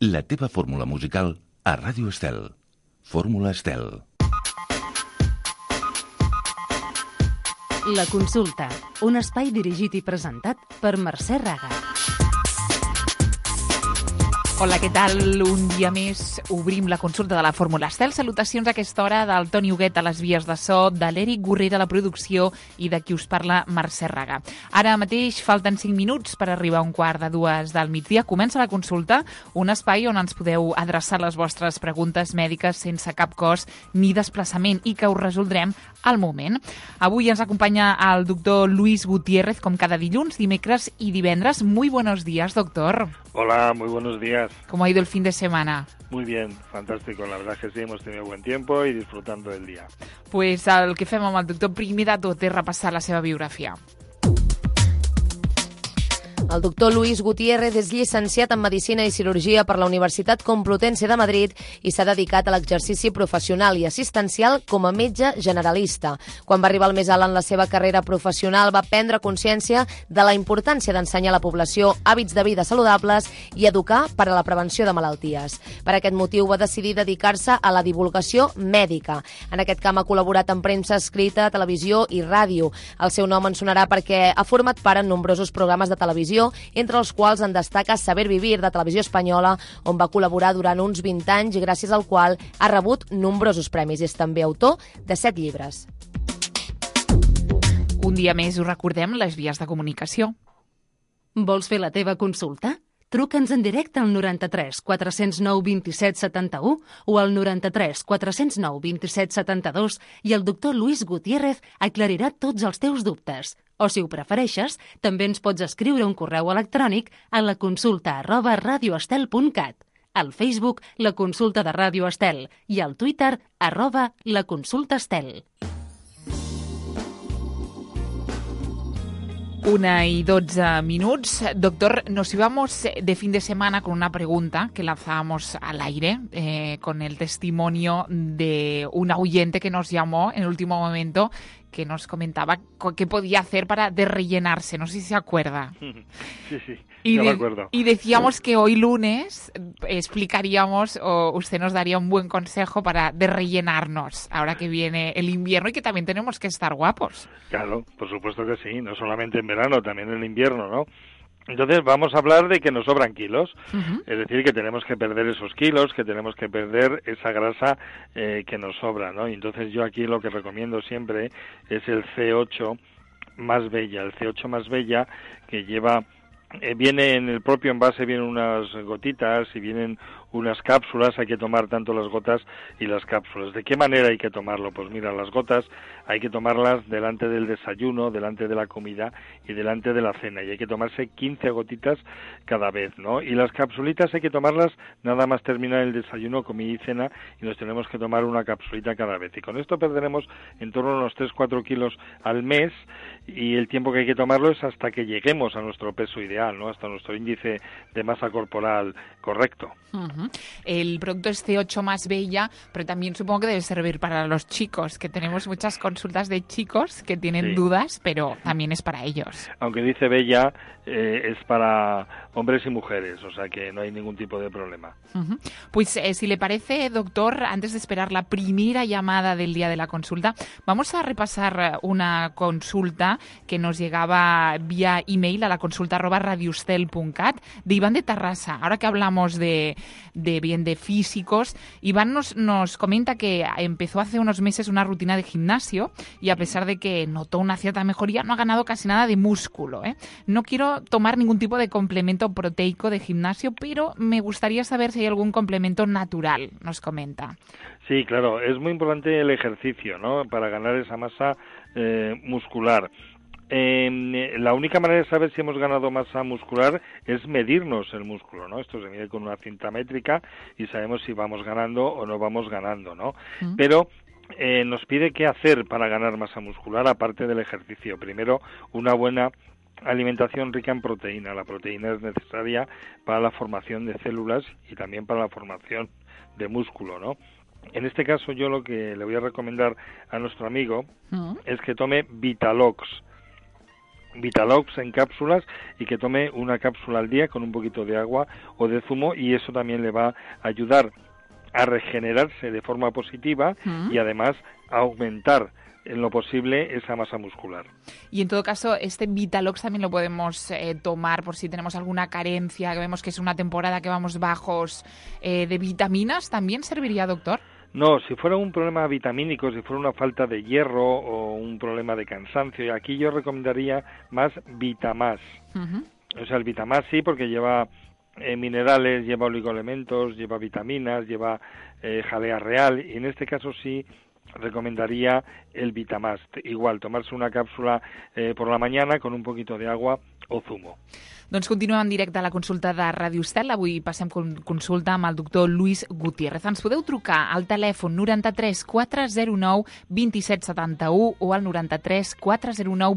La teva fórmula musical a Ràdio Estel. Fórmula Estel. La consulta, un espai dirigit i presentat per Mercè Raga. Hola, què tal? Un dia més obrim la consulta de la Fórmula Estel. Salutacions a aquesta hora del Toni Huguet a les vies de so, de l'Eric Gorrera a la producció i de qui us parla, Mercè Raga. Ara mateix falten 5 minuts per arribar a 1:45 del migdia. Comença la consulta, un espai on ens podeu adreçar les vostres preguntes mèdiques sense cap cost ni desplaçament i que us resoldrem al moment. Avui ens acompanya el doctor Luis Gutiérrez, com cada dilluns, dimecres i divendres. Muy buenos días, doctor. Hola, muy buenos días. ¿Cómo ha ido el fin de semana? Muy bien, fantástico. La verdad es que sí, hemos tenido buen tiempo y disfrutando del día. Pues el que fem amb el doctor primer de tot és repassar la seva biografia. El doctor Luis Gutiérrez és llicenciat en Medicina i Cirurgia per la Universitat Complutense de Madrid i s'ha dedicat a l'exercici professional i assistencial com a metge generalista. Quan va arribar al més alt en la seva carrera professional va prendre consciència de la importància d'ensenyar a la població hàbits de vida saludables i educar per a la prevenció de malalties. Per aquest motiu va decidir dedicar-se a la divulgació mèdica. En aquest camp ha col·laborat en premsa escrita, televisió i ràdio. El seu nom en sonarà perquè ha format part en nombrosos programes de televisió, entre els quals en destaca Saber Vivir, de Televisió Espanyola, on va col·laborar durant uns 20 anys i gràcies al qual ha rebut nombrosos premis. És també autor de 7 llibres. Un dia més us recordem les vies de comunicació. Vols fer la teva consulta? Truca'ns en directe al 93 409 27 71 o al 93 409 27 72 i el doctor Luis Gutiérrez aclarirà tots els teus dubtes. O, si ho prefereixes, també ens pots escriure un correu electrònic a la consulta@radioestel.cat, al Facebook La Consulta de Ràdio Estel i al Twitter @laconsultaestel. 1:12. Doctor, nos íbamos de fin de semana con una pregunta que lanzábamos al aire con el testimonio de una oyente que nos llamó en el último momento, que nos comentaba qué podía hacer para desrellenarse. No sé si se acuerda. Sí, ya me acuerdo. Y decíamos que hoy lunes explicaríamos, o usted nos daría un buen consejo para desrellenarnos, ahora que viene el invierno y que también tenemos que estar guapos. Claro, por supuesto que sí, no solamente en verano, también en invierno, ¿no? Entonces vamos a hablar de que nos sobran kilos, es decir, que tenemos que perder esos kilos, que tenemos que perder esa grasa que nos sobra, ¿no? Y entonces yo aquí lo que recomiendo siempre es el C8 más Bella, el C8 más Bella que lleva... viene en el propio envase, vienen unas gotitas y vienen unas cápsulas. Hay que tomar tanto las gotas y las cápsulas. ¿De qué manera hay que tomarlo? Pues mira, las gotas hay que tomarlas delante del desayuno, delante de la comida y delante de la cena, y hay que tomarse 15 gotitas cada vez, ¿no? Y las capsulitas hay que tomarlas nada más terminar el desayuno, comida y cena, y nos tenemos que tomar una capsulita cada vez. Y con esto perderemos en torno a unos 3-4 kilos al mes, y el tiempo que hay que tomarlo es hasta que lleguemos a nuestro peso ideal, ¿no? Hasta nuestro índice de masa corporal correcto. El producto es C8 más Bella, pero también supongo que debe servir para los chicos, que tenemos muchas consultas de chicos que tienen dudas, pero también es para ellos. Aunque dice Bella, es para hombres y mujeres, o sea que no hay ningún tipo de problema. Pues si le parece, doctor, antes de esperar la primera llamada del día de la consulta, vamos a repasar una consulta que nos llegaba vía email a la consulta@radioestel.cat de Iván de Tarrasa. Ahora que hablamos de físicos, Iván nos comenta que empezó hace unos meses una rutina de gimnasio y a pesar de que notó una cierta mejoría, no ha ganado casi nada de músculo, ¿eh? No quiero tomar ningún tipo de complemento proteico de gimnasio, pero me gustaría saber si hay algún complemento natural, nos comenta. Sí, claro, es muy importante el ejercicio, ¿no?, para ganar esa masa muscular. La única manera de saber si hemos ganado masa muscular es medirnos el músculo, ¿no? Esto se mide con una cinta métrica y sabemos si vamos ganando o no vamos ganando, ¿no? Pero nos pide qué hacer para ganar masa muscular aparte del ejercicio. Primero, una buena alimentación rica en proteína. La proteína es necesaria para la formación de células y también para la formación de músculo, ¿no? En este caso yo lo que le voy a recomendar a nuestro amigo es que tome Vitalox. Vitalox en cápsulas y que tome una cápsula al día con un poquito de agua o de zumo, y eso también le va a ayudar a regenerarse de forma positiva y además a aumentar en lo posible esa masa muscular. Y en todo caso, este Vitalox también lo podemos tomar por si tenemos alguna carencia, que vemos que es una temporada que vamos bajos de vitaminas, ¿también serviría, doctor? No, si fuera un problema vitamínico, si fuera una falta de hierro o un problema de cansancio, aquí yo recomendaría más Vitamás. O sea, el Vitamás sí, porque lleva minerales, lleva oligoelementos, lleva vitaminas, lleva jalea real, y en este caso sí recomendaría el Vitamás. Igual, tomarse una cápsula por la mañana con un poquito de agua o zumo. Doncs continuem en directe a la consulta de Ràdio Estel. Avui passem consulta amb el doctor Luis Gutiérrez. Ens podeu trucar al telèfon 93 409 2771 o al 93 409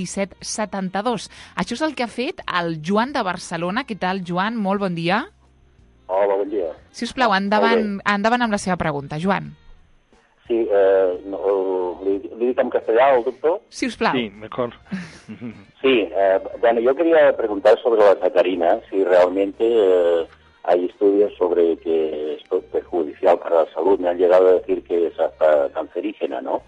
2772. Això és el que ha fet el Joan de Barcelona. Què tal, Joan? Molt bon dia. Hola, bon dia. Si us plau, endavant amb la seva pregunta, Joan. Sí, ¿le digo en castellano, doctor? Si us plau. Sí, mejor. Sí, bueno, yo quería preguntar sobre la sacarina, si realmente hay estudios sobre que esto es perjudicial para la salud. Me han llegado a decir que es hasta cancerígena, ¿no?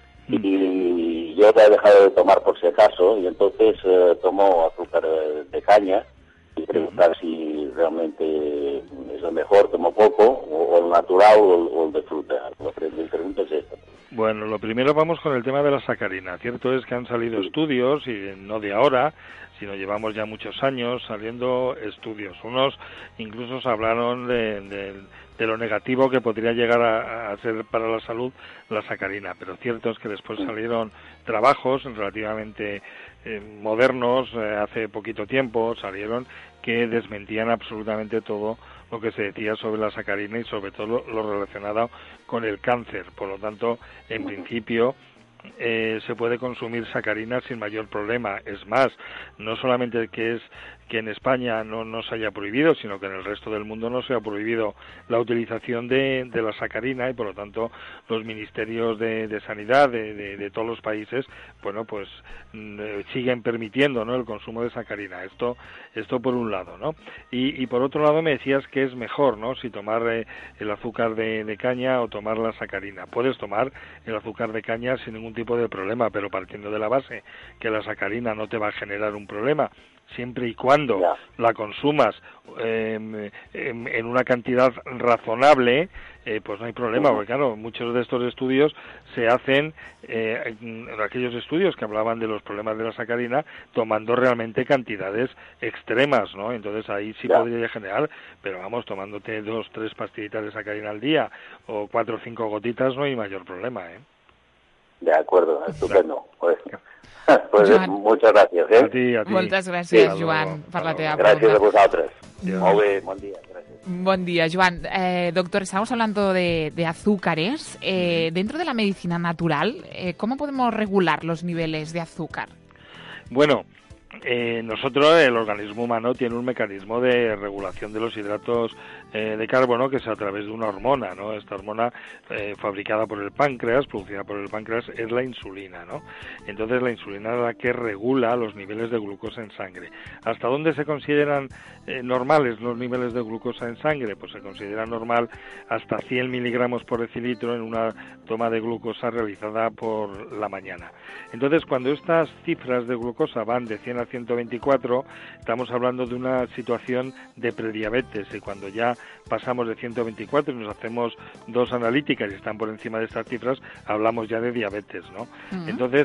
Y yo la he dejado de tomar por si acaso, y entonces tomo azúcar de caña, y preguntar si realmente es lo mejor, tomo poco, o el natural o el de fruta. Mi pregunta es esta. Bueno, lo primero vamos con el tema de la sacarina. Cierto es que han salido estudios, y no de ahora, sino llevamos ya muchos años saliendo estudios. Unos incluso hablaron de lo negativo que podría llegar a ser para la salud la sacarina, pero cierto es que después salieron trabajos relativamente modernos, hace poquito tiempo salieron, que desmentían absolutamente todo lo que se decía sobre la sacarina y sobre todo lo relacionado con el cáncer. Por lo tanto, en principio, se puede consumir sacarina sin mayor problema. Es más, no solamente que en España no se haya prohibido, sino que en el resto del mundo no se ha prohibido la utilización de la sacarina, y por lo tanto los ministerios de sanidad de todos los países, bueno, pues siguen permitiendo, ¿no?, el consumo de sacarina. Esto por un lado, ¿no? Y por otro lado me decías que es mejor, ¿no?, si tomar el azúcar de caña o tomar la sacarina. Puedes tomar el azúcar de caña sin ningún tipo de problema, pero partiendo de la base que la sacarina no te va a generar un problema, siempre y cuando la consumas en una cantidad razonable, pues no hay problema, porque claro, muchos de estos estudios se hacen, aquellos estudios que hablaban de los problemas de la sacarina, tomando realmente cantidades extremas, ¿no? Entonces ahí sí podría generar, pero vamos, tomándote 2 o 3 pastillitas de sacarina al día, o 4 o 5 gotitas, no hay mayor problema, ¿eh? De acuerdo, estupendo. Pues Joan, muchas gracias. A ti. Moltes gràcies, Joan, per la teva pregunta. Gracias a vosotros. Molt bé, buen día. Gracias. Buen día, Joan. Doctor, estamos hablando de azúcares. Dentro de la medicina natural, ¿cómo podemos regular los niveles de azúcar? Bueno, nosotros, el organismo humano, tiene un mecanismo de regulación de los hidratos de carbono, que es a través de una hormona, ¿no? Esta hormona fabricada por el páncreas, producida por el páncreas, es la insulina, ¿no? Entonces la insulina es la que regula los niveles de glucosa en sangre. ¿Hasta dónde se consideran normales los niveles de glucosa en sangre? Pues se considera normal hasta 100 miligramos por decilitro en una toma de glucosa realizada por la mañana. Entonces, cuando estas cifras de glucosa van de 100 a 124, estamos hablando de una situación de prediabetes, y cuando ya pasamos de 124 y nos hacemos 2 analíticas y están por encima de estas cifras, hablamos ya de diabetes, ¿no? Entonces,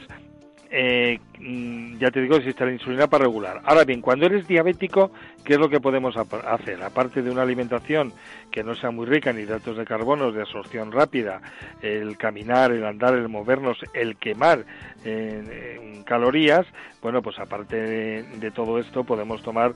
ya te digo, existe la insulina para regular. Ahora bien, cuando eres diabético, ¿qué es lo que podemos hacer? Aparte de una alimentación que no sea muy rica en hidratos de carbono, de absorción rápida, el caminar, el andar, el movernos, el quemar calorías, bueno, pues aparte de todo esto podemos tomar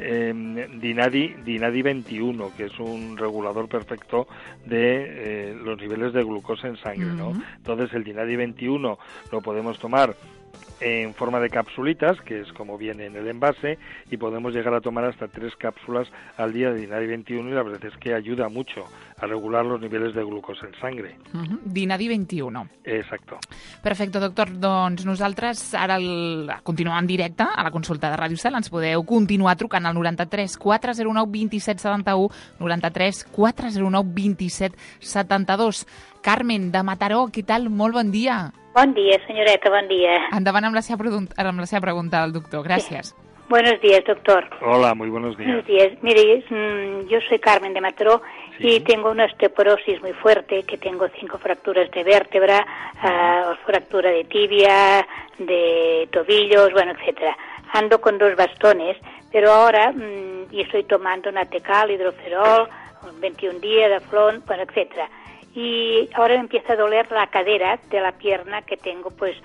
Dinadi 21, que es un regulador perfecto de los niveles de glucosa en sangre, ¿no? Entonces el Dinadi 21 lo podemos tomar en forma de capsulitas, que es como viene en el envase, y podemos llegar a tomar hasta 3 cápsulas al día de Dinadi 21, y la verdad es que ayuda mucho a regular los niveles de glucosa en sangre. Dinadi 21. Exacto. Perfecte, doctor. Doncs nosaltres ara continuem en directe a la consulta de Ràdio Cel. Ens podeu continuar trucant al 93 409 27 71, 93 409 27 72. Carmen, de Mataró, què tal? Molt bon dia. Bon dia, senyoreta, bon dia. Endavant amb la seva pregunta al doctor. Gràcies. Sí. Buenos días, doctor. Hola, muy buenos días. Buenos días. Mire, yo soy Carmen de Mataró y tengo una osteoporosis muy fuerte, que tengo 5 fracturas de vértebra, fractura de tibia, de tobillos, bueno, etcétera. Ando con 2 bastones, pero ahora y estoy tomando Natecal, hidroferol, 21 días, Daflón, bueno, etcétera. Y ahora me empieza a doler la cadera de la pierna, que tengo pues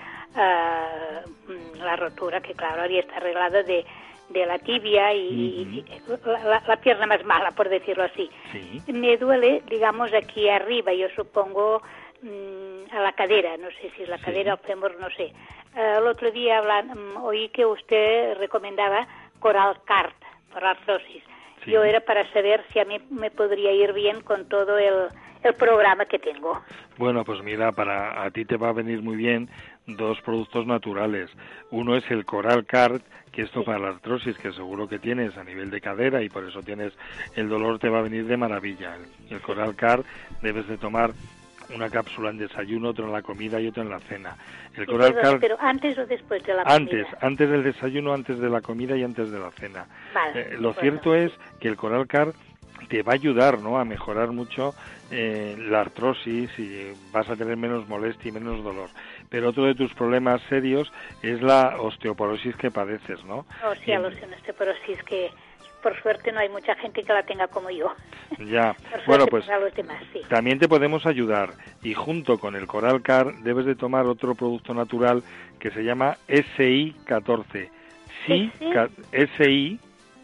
la rotura, que claro, ahora ya está arreglada de la tibia y la pierna más mala, por decirlo así. Sí. Me duele, digamos, aquí arriba, yo supongo a la cadera, no sé si es la cadera o el fémur, no sé. El otro día oí que usted recomendaba Coral Card por artrosis. Sí. Yo era para saber si a mí me podría ir bien con todo el programa que tengo. Bueno, pues mira, a ti te va a venir muy bien 2 productos naturales. Uno es el Coral Card, que esto para la artrosis, que seguro que tienes a nivel de cadera y por eso tienes el dolor, te va a venir de maravilla. El Coral Card debes de tomar una cápsula en desayuno, otra en la comida y otra en la cena. El Coral Card, pero antes o después de la comida. Antes del desayuno, antes de la comida y antes de la cena. Vale, lo cierto es que el Coral Card te va a ayudar, ¿no?, a mejorar mucho la artrosis, y vas a tener menos molestia y menos dolor. Pero otro de tus problemas serios es la osteoporosis que padeces, ¿no? Oh, sí, una osteoporosis que por suerte no hay mucha gente que la tenga como yo. Ya, bueno, pues a los demás, sí. También te podemos ayudar, y junto con el Coral Card debes de tomar otro producto natural que se llama SI14. Sí, SI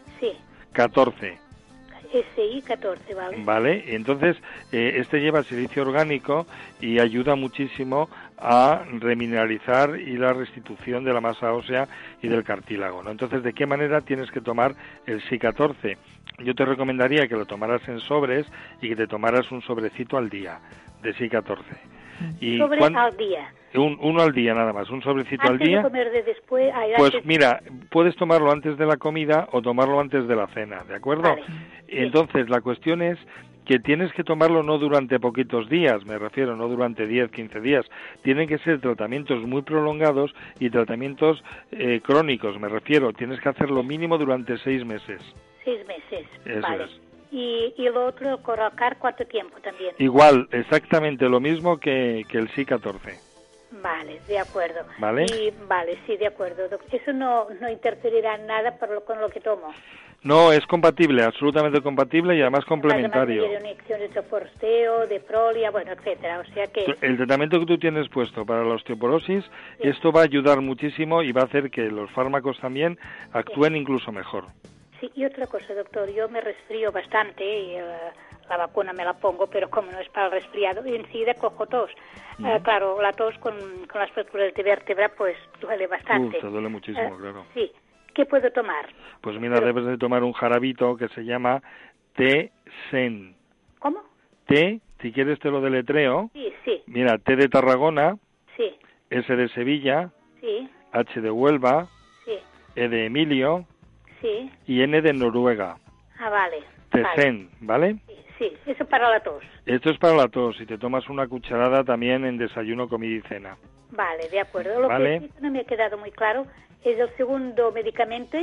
14. SI14, ¿vale? Vale, entonces este lleva silicio orgánico y ayuda muchísimo a remineralizar y la restitución de la masa ósea y del cartílago, ¿no? Entonces, ¿de qué manera tienes que tomar el SI14? Yo te recomendaría que lo tomaras en sobres y que te tomaras un sobrecito al día de SI14. ¿Sobre al día? Uno al día nada más, un sobrecito al día. ¿Antes de comer, de después? Pues mira, puedes tomarlo antes de la comida o tomarlo antes de la cena, ¿de acuerdo? Vale. Entonces, la cuestión es que tienes que tomarlo no durante poquitos días, me refiero, no durante 10, 15 días. Tienen que ser tratamientos muy prolongados y tratamientos crónicos, me refiero. Tienes que hacerlo mínimo durante 6 meses. 6 meses, Eso vale. Es. Y lo otro, el Coral Card, ¿cuánto tiempo también? Igual, exactamente lo mismo que el SI14. Vale, de acuerdo. ¿Vale? Vale, sí, de acuerdo. Eso no interferirá en nada con lo que tomo. No, es compatible, absolutamente compatible y además complementario. Además, de inyecciones de forsteo, de prolia, bueno, etcétera. O sea que el tratamiento que tú tienes puesto para la osteoporosis, sí, esto va a ayudar muchísimo y va a hacer que los fármacos también actúen incluso mejor. Sí, y otra cosa, doctor, yo me resfrío bastante y la vacuna me la pongo, pero como no es para el resfriado, enseguida cojo tos. Claro, la tos con las fracturas de vértebra, pues duele bastante. Te duele muchísimo, claro. Sí. ¿Qué puedo tomar? Pues mira, debes de tomar un jarabito que se llama T-Sen. ¿Cómo? T, si quieres te lo deletreo. Sí. Mira, T de Tarragona. Sí. S de Sevilla. Sí. H de Huelva. Sí. E de Emilio. Sí. Y N de Noruega. Ah, vale. T-Sen, ¿vale? Sí, eso para la tos. Esto es para la tos, y te tomas una cucharada también en desayuno, comida y cena. Vale, de acuerdo. Lo que no me ha quedado muy claro es el segundo medicamento,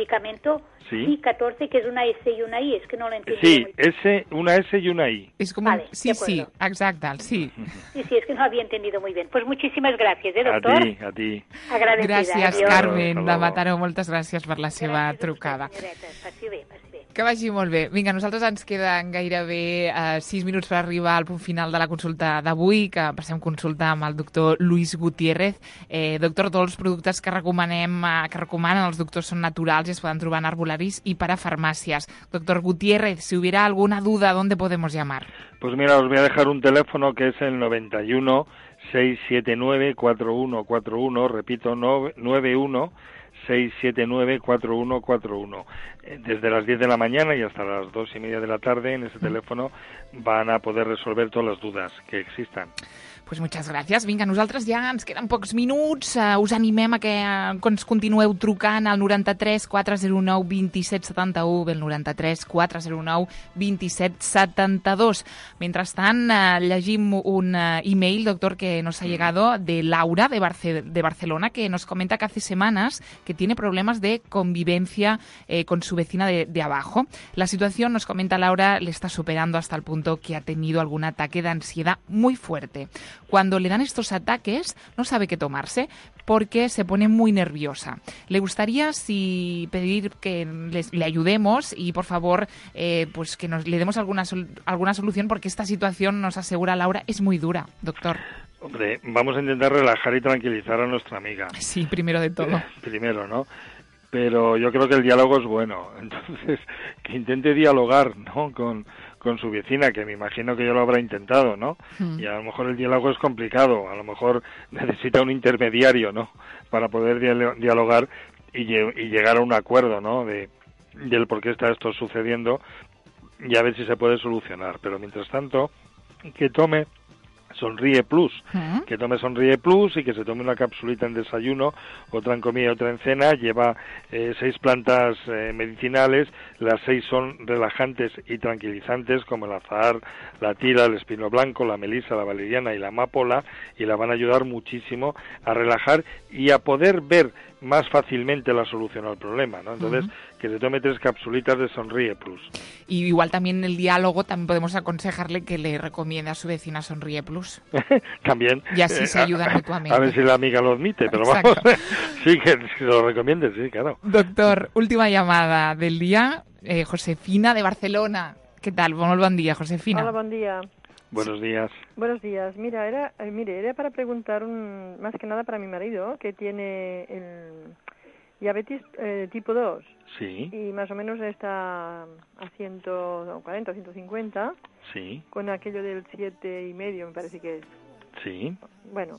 sí, I14, que es una S y una I, es que no lo entiendo. Sí, una S y una I. Es como vale, sí, exacte, sí. Sí, es que no había entendido muy bien. Pues muchísimas gracias, doctor. A ti. Agradecida. Gràcies, adiós. Carmen de Mataró, moltes gràcies per la seva trucada. Passi bé. Que vagi molt bé. Vinga, nosaltres ens queden gairebé 6 minuts per arribar al punt final de la consulta d'avui, que passem consulta amb el doctor Luis Gutiérrez. Doctor, tots els productes que recomanen els doctors són naturals i es poden trobar en arbolaris i para farmàcies. Doctor Gutiérrez, si hubiera alguna duda, ¿dónde podemos llamar? Pues mira, os voy a dejar un teléfono que es el 91 679-4141, repito, 91-679-4141. Desde las 10 de la mañana y hasta las 2:30 de la tarde en ese teléfono van a poder resolver todas les dudes que existan. Pues muchas gràcies. Vinga, nosaltres ja ens queden pocs minuts. Us animem a que ens continueu trucant al 93 409 27 71, el 93 409 27 72. Mentrestant, llegim un email, doctor, que nos ha llegado de Laura, de Barcelona, que nos comenta que hace semanas que tiene problemas de convivencia con su vecina de abajo. La situación, nos comenta Laura, le está superando hasta el punto que ha tenido algún ataque de ansiedad muy fuerte. Cuando le dan estos ataques, no sabe qué tomarse porque se pone muy nerviosa. Le gustaría pedir que le ayudemos y, por favor, pues que le demos alguna solución, porque esta situación, nos asegura Laura, es muy dura, doctor. Hombre, vamos a intentar relajar y tranquilizar a nuestra amiga. Sí, primero de todo. Primero, ¿no? Pero yo creo que el diálogo es bueno. Entonces, que intente dialogar, ¿no?, con su vecina, que me imagino que ya lo habrá intentado, ¿no? Y a lo mejor el diálogo es complicado, a lo mejor necesita un intermediario, ¿no?, para poder dialogar y llegar a un acuerdo, ¿no?, del por qué está esto sucediendo, y a ver si se puede solucionar. Pero mientras tanto, que tome Sonríe Plus, que tome Sonríe Plus y que se tome una capsulita en desayuno, otra en comida y otra en cena. Lleva 6 plantas medicinales, las 6 son relajantes y tranquilizantes, como el azahar, la tila, el espino blanco, la melisa, la valeriana y la amapola, y la van a ayudar muchísimo a relajar y a poder ver más fácilmente la solución al problema, ¿no? Entonces, que se tome 3 capsulitas de Sonríe Plus. Y igual también el diálogo, también podemos aconsejarle que le recomiende a su vecina Sonríe Plus. También. Y así se ayudan mutuamente. A ver si la amiga lo admite, pero Exacto. Vamos, sí, que lo recomiende, sí, claro. Doctor, última llamada del día, Josefina de Barcelona. ¿Qué tal? Buen día, Josefina. Hola, buen día. Buenos días. Buenos días. Mira, era para preguntar más que nada para mi marido, que tiene el diabetes tipo 2. Sí. Y más o menos está a 140, 150. Sí. Con aquello del 7,5, me parece que es. Sí. Bueno,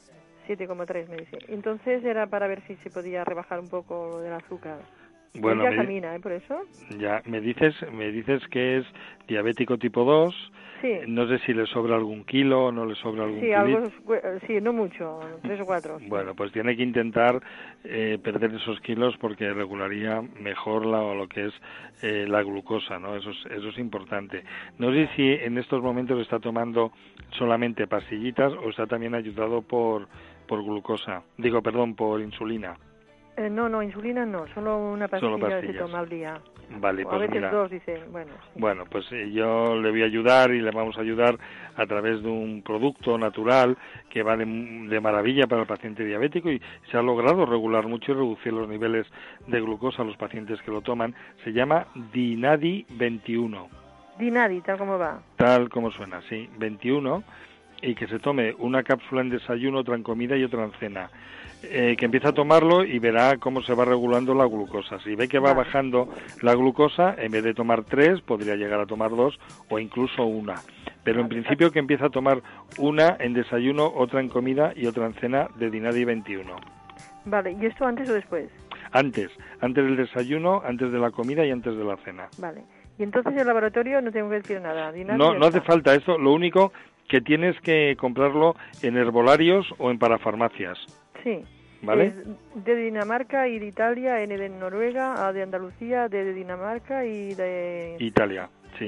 7,3 me dice. Entonces era para ver si se podía rebajar un poco del azúcar. Bueno, él ya camina, por eso. Ya, me dices que es diabético tipo 2. Sí. No sé si le sobra algún kilo o no le sobra algún kilo. Sí, no mucho, 3 o 4. Bueno, pues tiene que intentar perder esos kilos, porque regularía mejor lo que es la glucosa, ¿no? Eso es importante. No sé si en estos momentos está tomando solamente pastillitas o está también ayudado por glucosa. Por insulina. No, insulina no, solo una pastilla se toma al día. Vale, o pues a veces mira, 2, dice, bueno. Sí. Bueno, pues yo le voy a ayudar y le vamos a ayudar a través de un producto natural que va de maravilla para el paciente diabético, y se ha logrado regular mucho y reducir los niveles de glucosa a los pacientes que lo toman. Se llama Dinadi 21. Dinadi, tal como va. Tal como suena, sí, 21, y que se tome una cápsula en desayuno, otra en comida y otra en cena. Que empiece a tomarlo y verá cómo se va regulando la glucosa. Si ve que va bajando la glucosa, en vez de tomar 3, podría llegar a tomar 2 o incluso 1. Pero en principio que empiece a tomar una en desayuno, otra en comida y otra en cena de Dinadi 21. Vale, ¿y esto antes o después? Antes del desayuno, antes de la comida y antes de la cena. Vale. Y entonces el laboratorio no tengo que decir nada. Dinadi no hace falta esto, lo único que tienes que comprarlo en herbolarios o en parafarmacias. Sí. ¿Vale? Es de Dinamarca y de Italia, N de Noruega, A de Andalucía, D de Dinamarca y de... Italia, sí.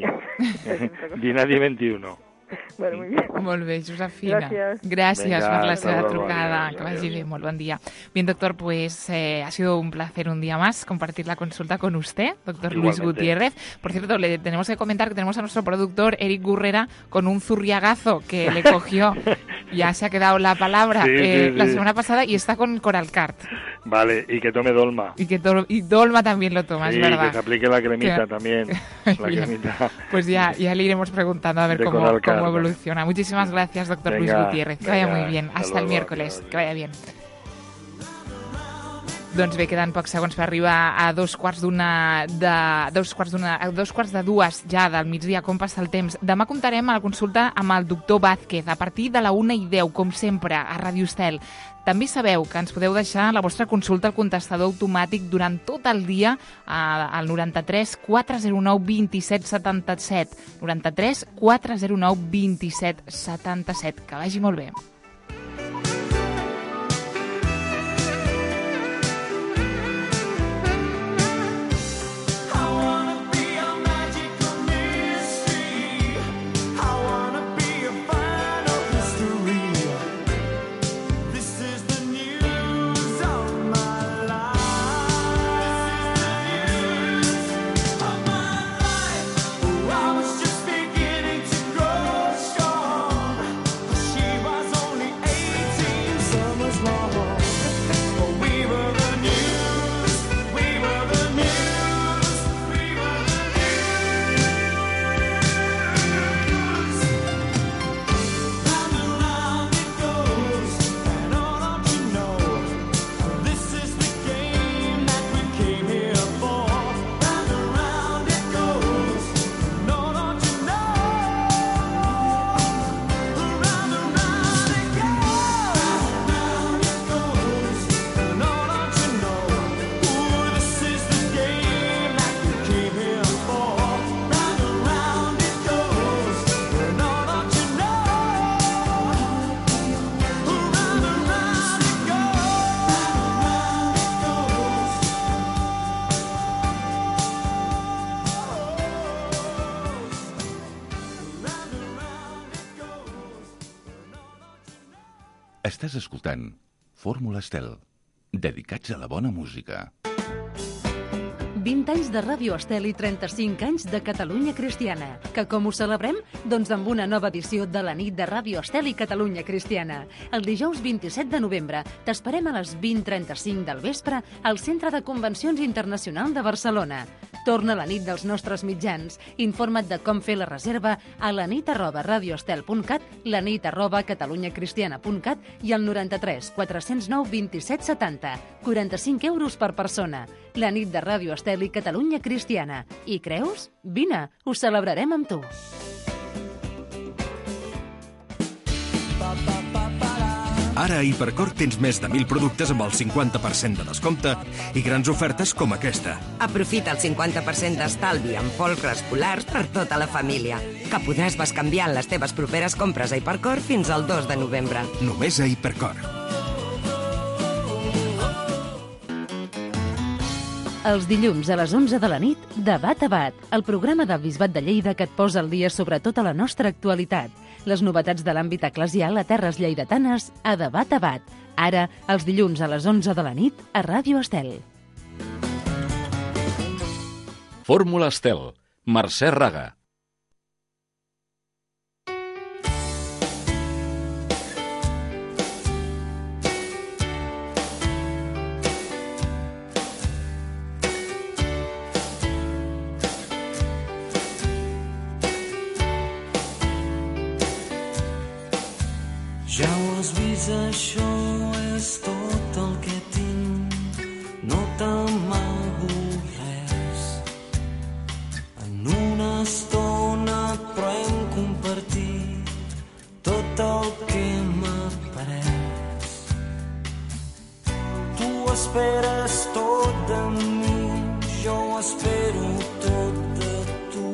Dinadi 21. Bueno, muy bien. Molt bé, Josefina. Gracias. Por la seva trucada. Que vagi bien, muy buen día. Bien, doctor, pues ha sido un placer un día más compartir la consulta con usted, doctor Luis Gutiérrez. Por cierto, le tenemos que comentar que tenemos a nuestro productor, Eric Gurrera, con un zurriagazo que le cogió. Ya se ha quedado la palabra la semana pasada, y está con Coralcart. Vale, y que tome Dolma. Y Dolma también lo toma, es verdad. Que se aplique la cremita también. La cremita. Pues ya le iremos preguntando a ver cómo evoluciona. Muchísimas gracias, doctor Luis Gutiérrez. Que vaya muy bien. Hasta el miércoles. Que vaya bien. Doncs bé, queden pocs segons per arribar a dos quarts de dues ja del migdia, com passa el temps. Demà comptarem a la consulta amb el doctor Vázquez a partir de la 1:10, com sempre, a Ràdio Estel. També sabeu que ens podeu deixar la vostra consulta al contestador automàtic durant tot el dia al 93 409 27 77. 93 409 27 77. Que vagi molt bé. Estàs escoltant Fórmula Estel, dedicats a la bona música. 20 anys de Ràdio Estel i 35 anys de Catalunya Cristiana. Que com ho celebrem? Doncs amb una nova edició de la nit de Ràdio Estel i Catalunya Cristiana. El dijous 27 de novembre t'esperem a les 20:35 del vespre al Centre de Convencions Internacional de Barcelona. Torna la nit dels nostres mitjans. Informa't de com fer la reserva a lanit@radioestel.cat, lanit@catalunyacristiana.cat i al 93 409 27 70. 45 € per persona. La nit de Ràdio Estel i Catalunya Cristiana. I creus? Vine, ho celebrarem amb tu. Ara a Hipercor tens més de 1.000 productes amb el 50% de descompte i grans ofertes com aquesta. Aprofita el 50% d'estalvi en polcres polars per tota la família, que podràs bescanviar en les teves properes compres a Hipercor fins al 2 de novembre. Només a Hipercor. Els dilluns a les 11 de la nit, Debat a Bat, el programa del Bisbat de Lleida que et posa al dia sobre tota la nostra actualitat. Les novetats de l'àmbit eclesial a terres lleidatanes a Debat a Bat. Ara, els dilluns a les 11 de la nit, a Ràdio Estel. Fórmula Estel, Mercè Raga. Ja ho has vist, això és tot el que tinc, no t'amago res. En una estona podem compartir tot el que m'ha pres. Tu esperes tot de mi, jo ho espero tot de tu.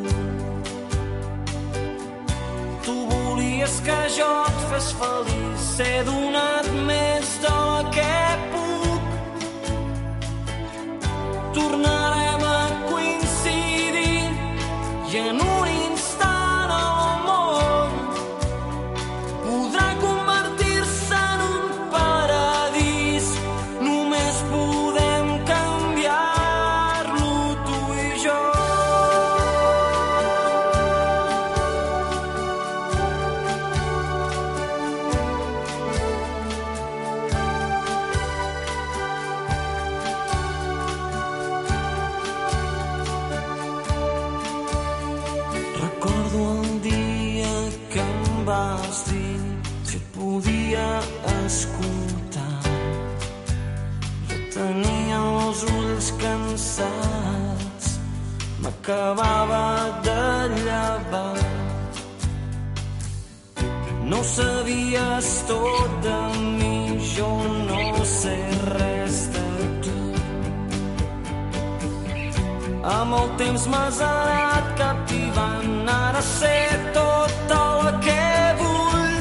Tu volies que jo et fes feliç, he donat més del que puc. Tornarem a coincidir i en un instant el món podrà convertir-se en un paradís. Només podem canviar-lo tu i jo. Recordo el dia que em vas dir si et podia escoltar. Jo tenia ulls cansats m'acabava de llevar. No sabies tot de mi, jo no sé res de tu. Amb el temps m'has anat captivant, ara sé tot el que vull.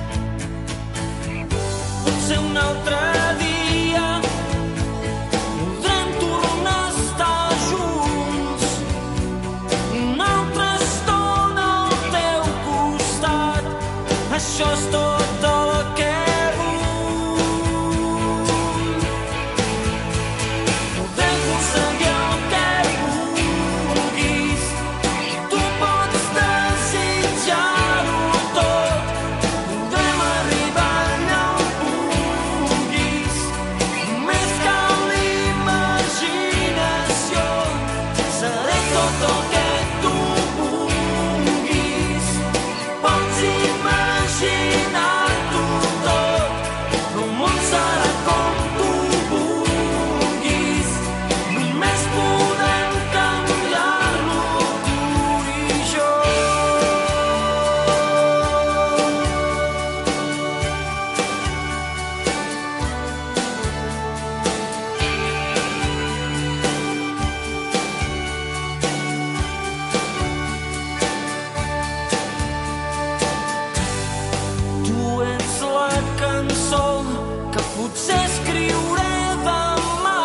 Potser un altre dia podrem tornar a estar junts, una altra estona al teu costat. Això és tot el que vull. Podem aconseguir el que vulguis, tu pots desitjar-ho tot. Podem arribar allà on vulguis, més que l'imaginació. Seré tot el que tu vulguis, pots imaginar-t'ho tot. El món serà com tu vulguis, només podem canviar-lo tu i jo. Tu ets la cançó que potser escriuré demà.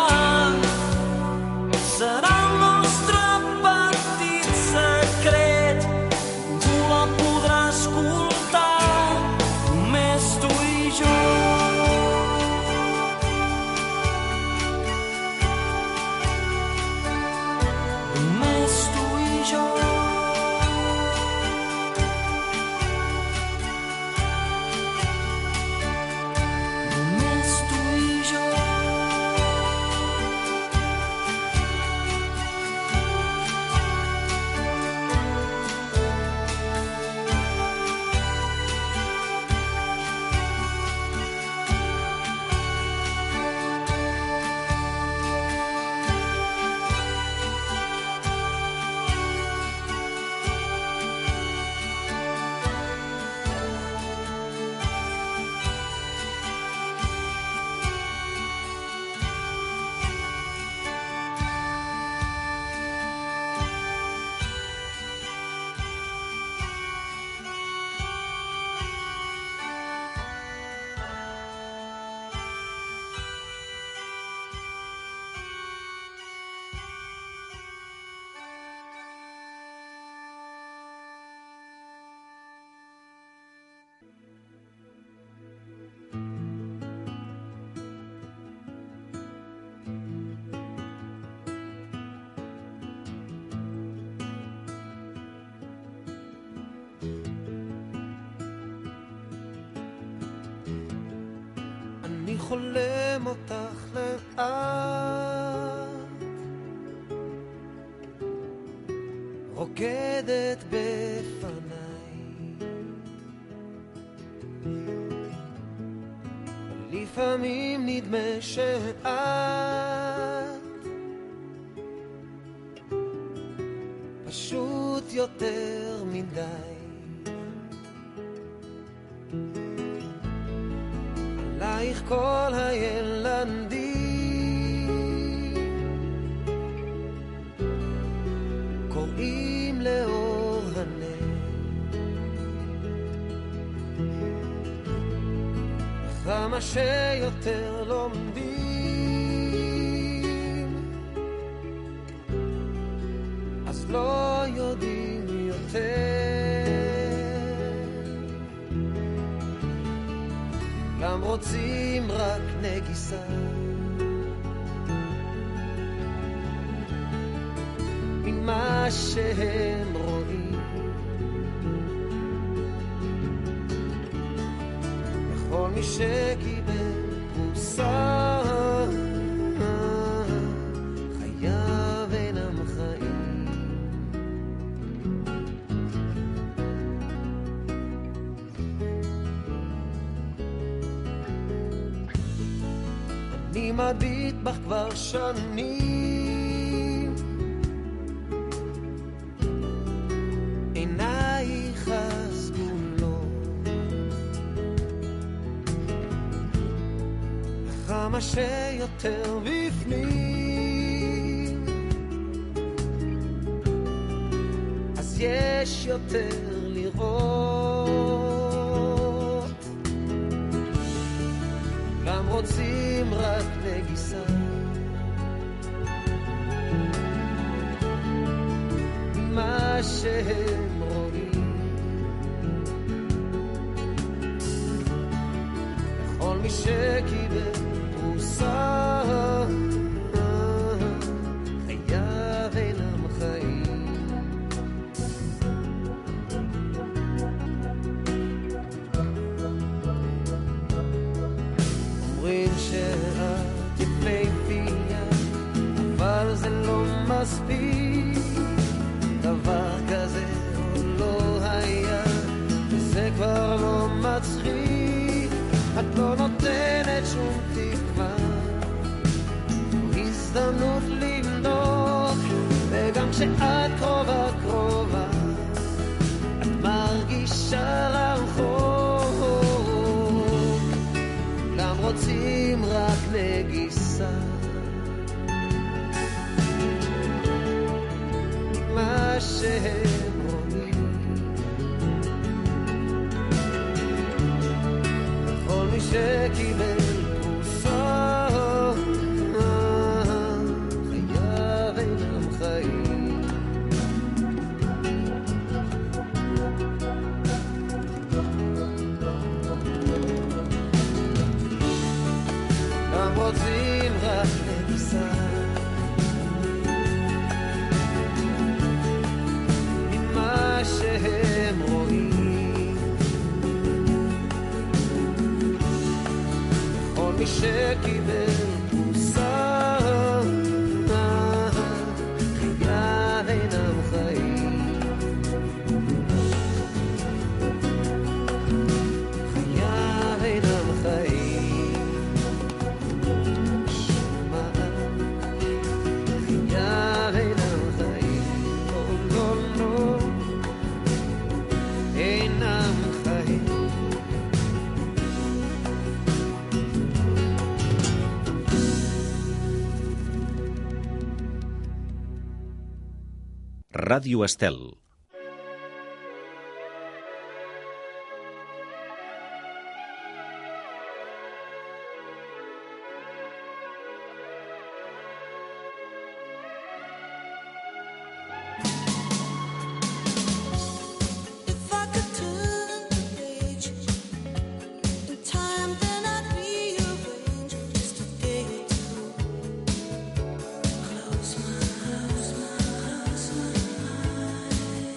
Serà el nostre petit secret, tu la podràs escoltar, només tu i jo. Només tu i jo. Només tu i jo. אני חולם אותך לאט, רוקדת בפניי, לפעמים נדמה שאת פשוט יותר מדי. עלייך כל הילדים קוראים לאור הנר, כמה שיותר לומדים אז לא יודעים יותר, גם רוצים רק נגיסה, ממה שהם רואים, וכל מי שקיבל פרוסה חייו אינם חיים. אני מביט בך כבר שנים, עינייך הסגולות, כמה שיותר בפנים, אז יש יותר לראות, גם רוצים רק נגיסה, מה שהם רואים, לכל מי שקיבל פרוסה, חייו אינם חיים. אומרים שאת יפהפייה, אבל זה לא מספיק, דבר כזה עוד לא היה, וזה כבר לא מצחיק. את לא נותנת שום תקווה, הזדמנות למדוק, וגם כשאת קרובה קרובה, את מרגישה לרחוק, כולם רוצים רק נגיסה, מה שהם רואים, כל מי שקיבל פרוסה, חייו אינם חיים. גם רוצים רק נגיסה, ממה שהם רואים, כל מי שקיבל פרוסה, חייו אינם חיים, חייו אינם חיים, שמע, חייו אינם חיים, לא, לא, לא, אינם חיים. Ràdio Estel. If I could turn the page in time, then I'd rearrange just a day or two. Close my eyes.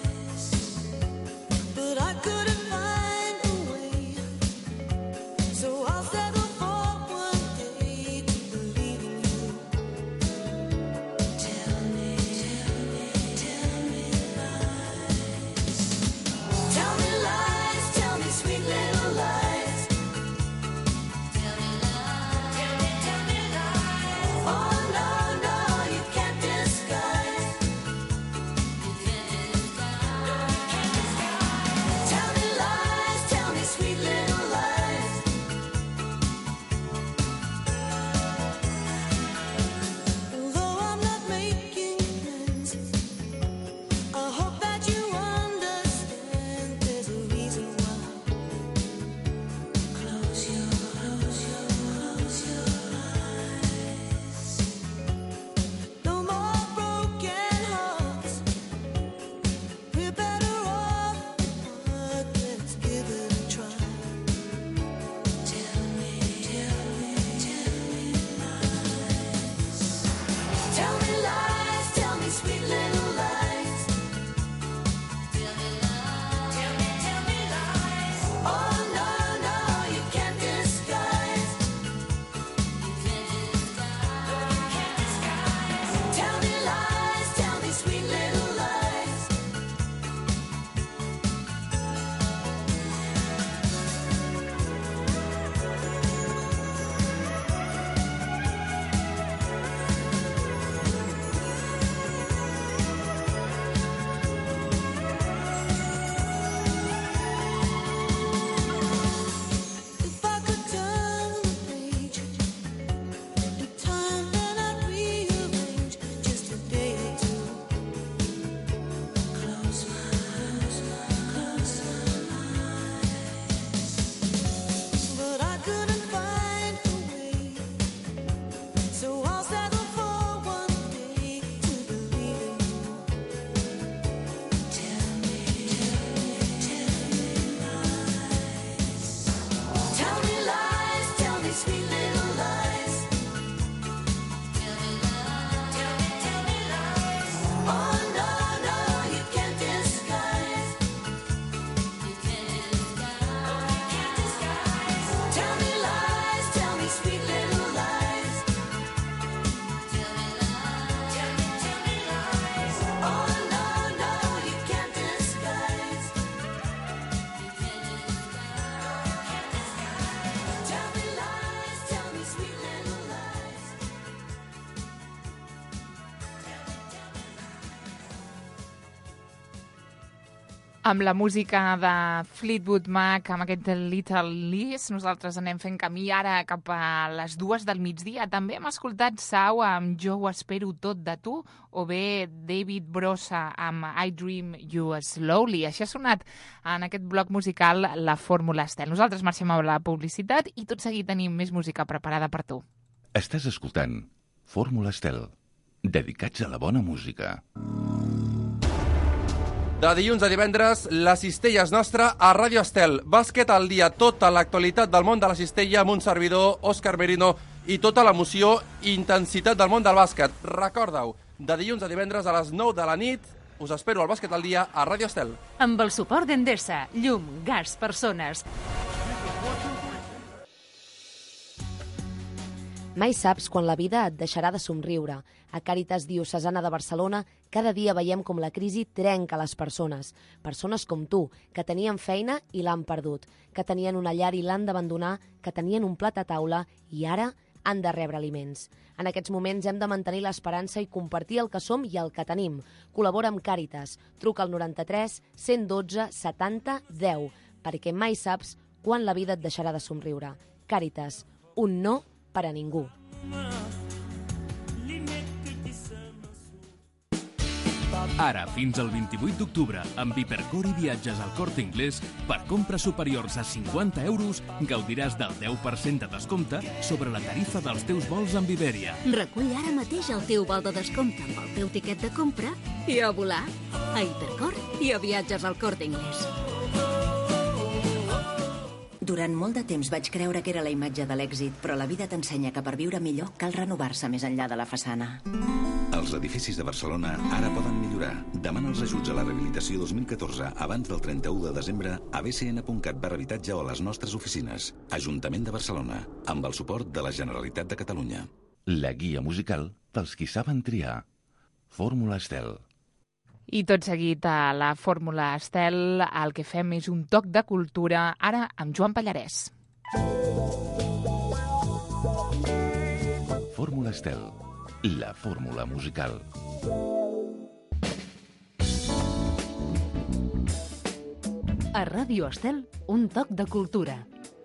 Amb la música de Fleetwood Mac, amb aquest Little Lies, nosaltres anem fent camí ara cap a les 2 del migdia. També hem escoltat Sau amb Jo ho espero tot de tu, o bé David Brossa amb I Dream You Slowly. Això ha sonat en aquest bloc musical La Fórmula Estel. Nosaltres marxem a la publicitat i tot seguit tenim més música preparada per tu. Estàs escoltant Fórmula Estel, dedicats a la bona música. De dilluns a divendres, la cistella és nostra a Ràdio Estel. Bàsquet al dia, tota l'actualitat del món de la cistella amb un servidor, Òscar Merino, i tota l'emoció i intensitat del món del bàsquet. Recorda-ho, de dilluns a divendres a les 9 de la nit, us espero al Bàsquet al dia a Ràdio Estel. Amb el suport d'Endesa, llum, gas, persones. Mai saps quan la vida et deixarà de somriure. A Càritas Diocesana de Barcelona cada dia veiem com la crisi trenca les persones. Persones com tu, que tenien feina i l'han perdut, que tenien una llar i l'han d'abandonar, que tenien un plat a taula i ara han de rebre aliments. En aquests moments hem de mantenir l'esperança i compartir el que som i el que tenim. Col·labora amb Càritas. Truca al 93 112 70 10, perquè mai saps quan la vida et deixarà de somriure. Càritas, un no per a ningú. Ara, fins al 28 d'octubre, amb Hipercor i viatges al Corte Inglés, per compres superiors a 50 euros, gaudiràs del 10% de descompte sobre la tarifa dels teus vols amb Iberia. Recull ara mateix el teu vol de descompte amb el teu tiquet de compra i a volar. A Hipercor i a viatges al Corte Inglés. Durant molt de temps vaig creure que era la imatge de l'èxit, però la vida t'ensenya que per viure millor cal renovar-se més enllà de la façana. Els edificis de Barcelona ara poden millorar. Demana els ajuts a la rehabilitació 2014 abans del 31 de desembre a bcn.cat/habitatge o a les nostres oficines. Ajuntament de Barcelona, amb el suport de la Generalitat de Catalunya. La guia musical pels qui saben triar. Fórmula Estel. I tot seguit a la Fórmula Estel el que fem és un toc de cultura, ara amb Joan Pallarès. Fórmula Estel, la fórmula musical. A Ràdio Estel, un toc de cultura.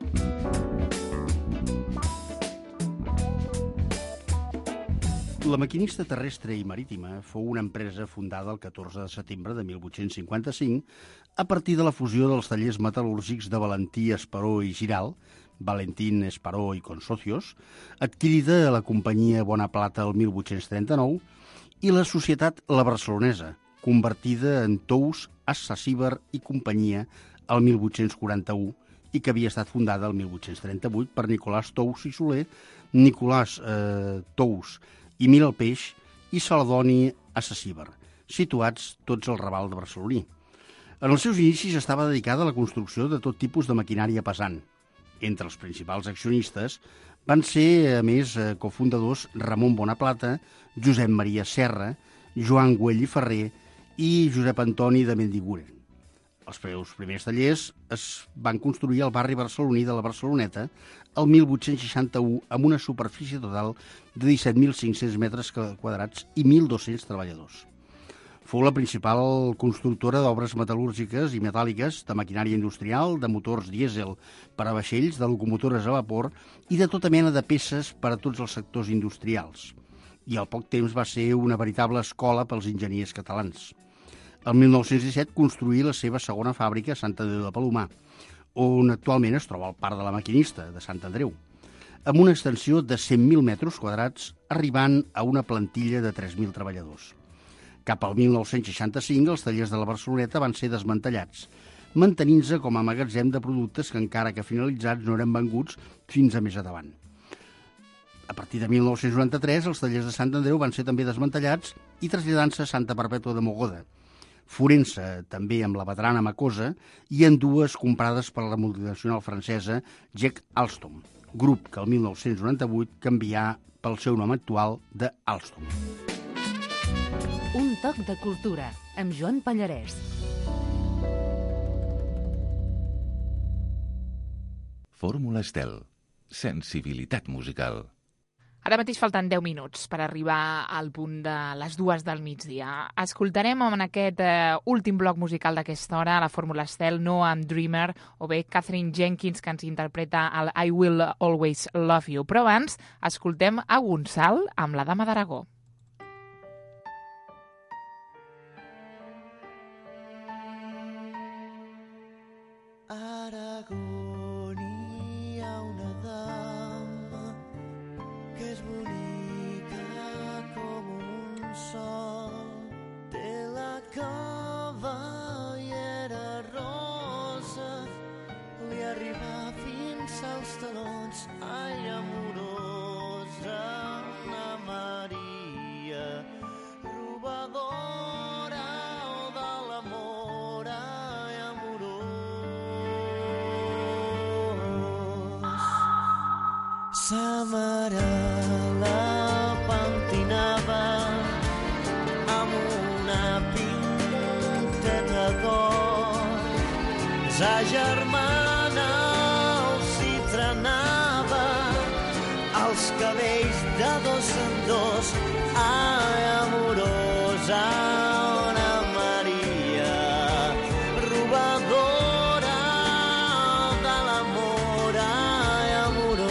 La Maquinista Terrestre i Marítima fou una empresa fundada el 14 de setembre de 1855 a partir de la fusió dels tallers metal·lúrgics de Valentí Esperó i Giral, Valentín Esperó i Consocios, adquirida a la companyia Bona Plata el 1839, i la societat La Barcelonesa, convertida en Tous, Assasíbar i companyia el 1841 i que havia estat fundada el 1838 per Nicolàs Tous i Soler, Nicolàs Tous i Mira el Peix i Saladoni Assasíbar, situats tots al Raval de Barceloní. En els seus inicis estava dedicada a la construcció de tot tipus de maquinària pesant. Entre els principals accionistes van ser, a més, cofundadors Ramon Bonaplata, Josep Maria Serra, Joan Güell i Ferrer i Josep Antoni de Mendiguren. Els seus primers tallers es van construir al barri barceloní de la Barceloneta el 1861 amb una superfície total de 17.500 metres quadrats i 1.200 treballadors. Fou la principal constructora d'obres metal·lúrgiques i metàl·liques, de maquinària industrial, de motors dièsel per a vaixells, de locomotores a vapor i de tota mena de peces per a tots els sectors industrials. I al poc temps va ser una veritable escola pels enginyers catalans. El 1917 construí la seva segona fàbrica a Sant Andreu de Palomar, on actualment es troba el Parc de la Maquinista, de Sant Andreu, amb una extensió de 100.000 metres quadrats, arribant a una plantilla de 3.000 treballadors. Cap al 1965, els tallers de la Barceloneta van ser desmantellats, mantenint-se com a magatzem de productes que, encara que finalitzats, no eren venguts fins a més endavant. A partir de 1993, els tallers de Sant Andreu van ser també desmantellats i traslladant-se a Santa Perpètua de Mogoda, Forense també amb la veterana Macosa i en dues comprades per la multinacional francesa Jack Alstom, grup que el 1998 canvià pel seu nom actual de Alstom. Un toc de cultura amb Joan Pallarès. Fórmula Estel, sensibilitat musical. Ara mateix falten 10 minuts per arribar al punt de les 2 del migdia. Escoltarem en aquest últim bloc musical d'aquesta hora la Fórmula Estel, Noam Dreamer, o bé Catherine Jenkins, que ens interpreta el I Will Always Love You. Però abans escoltem a Gonçal amb la Dama d'Aragó. Aragón hi ha una dama que és bonica com un sol. Té la cabellera rosa, li arriba fins als talons. Ai, amorosa Anna Maria, robadora de l'amor. Ai, sa mare la pentinava amb una pinteta d'or. Sa germana els hi trenava els cabells de dos en dos. Ai, amorosa Anna Maria, robadora de l'amor. Ai, amorós.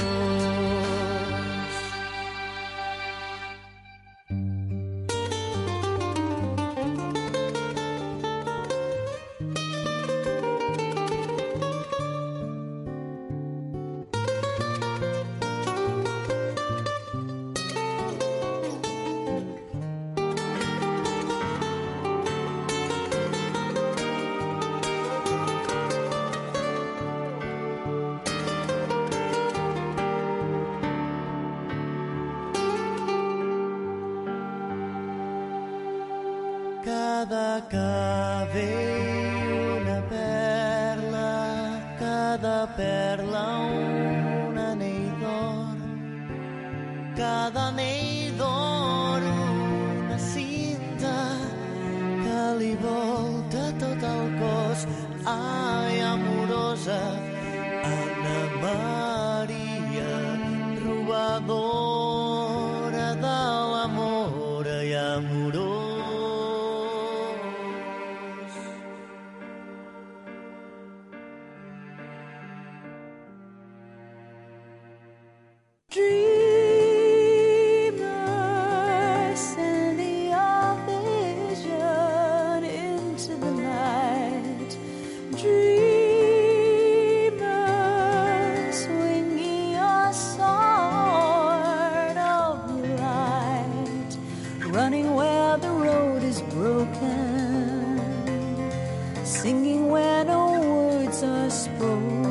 Cada cabell una perla, cada perla un anell d'or, cada anell d'or una cinta que li volta tot el cos. Ai, amorosa Anna Maria, robadora de l'amor. Ai, amorós. Dreamer, send your vision into the night. Dreamer, swinging your sword of light, running where the road is broken, singing where no words are spoken.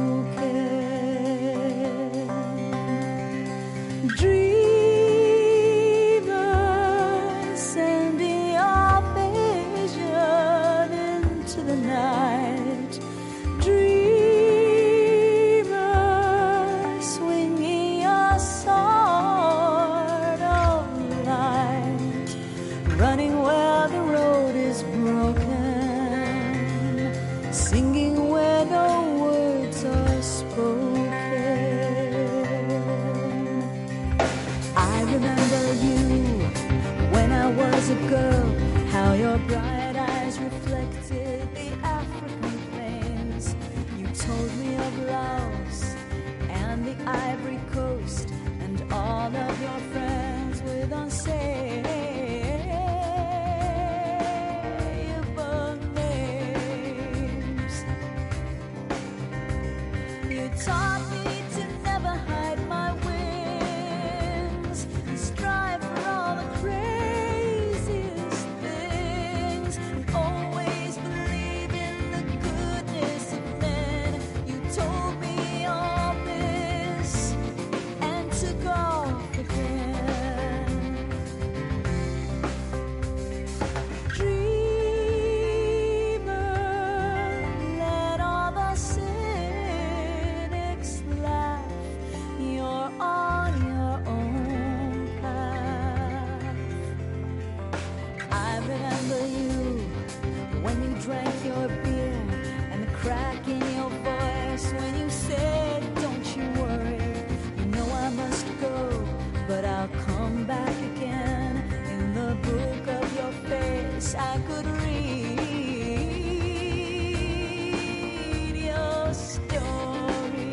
Dreamer, send your vision into the night. Dreamer, swinging your sword of light, running where the road is broken, singing where no words are spoken. I remember you when I was a girl, how your bright eyes reflected the African plains. You told me of Laos and the Ivory Coast and all of your friends with unsayable names. You taught me to never hide my wings and strive for all the craziest things, and always believe in the goodness of men. You told me all this and took off again. Dreamer, let all the cynics laugh. You're on your own path. I remember you when you drank your beer and the crack in your voice when you said, don't you worry, you know I must go, but I'll back again. In the book of your face, I could read your story.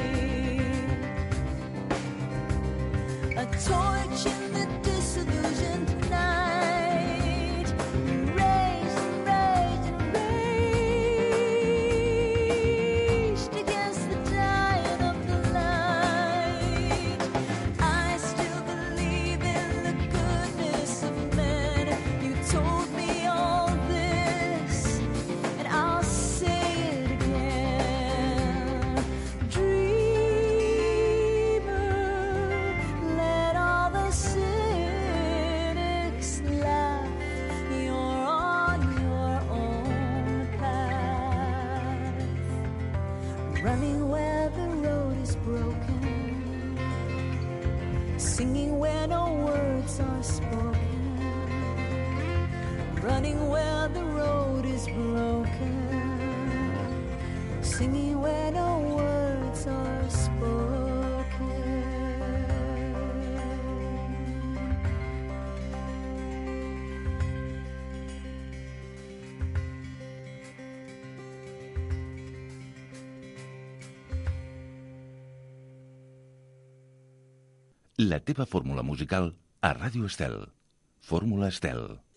A torch in the disillusioned night, raged and raged and raged against the dying of the light. I still believe in the goodness of men. You told me all this, and I'll say it again. Dreamer, let all the cynics laugh. You're on your own path, running where the road is broken, singing where no words are spoken, running where the road is broken, singing where no words are spoken. La teva fórmula musical a Ràdio Estel. Fórmula Estel.